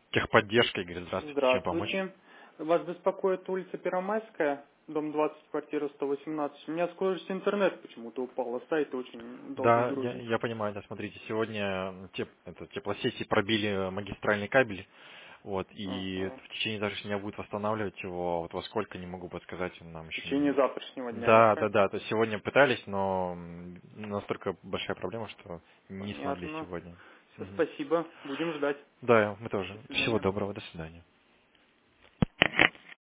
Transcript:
Техподдержка, Игорь, здравствуйте, чем помочь? Здравствуйте. Вас беспокоит улица Первомайская, дом 20, квартира 118. У меня скорость интернета почему-то упала, сайт очень долго Да, грузит. я понимаю, да, смотрите, сегодня теплосети пробили магистральный кабель, вот, и Ага. в течение завтрашнего дня будут восстанавливать его, вот во сколько, не могу подсказать, нам В еще течение не... завтрашнего дня, да, Да, да, правильно? да, то есть сегодня пытались, но настолько большая проблема, что не смогли Понятно. сегодня. Все, Мгм. спасибо. Будем ждать. Да, мы До тоже. Всего свидания. доброго, до свидания.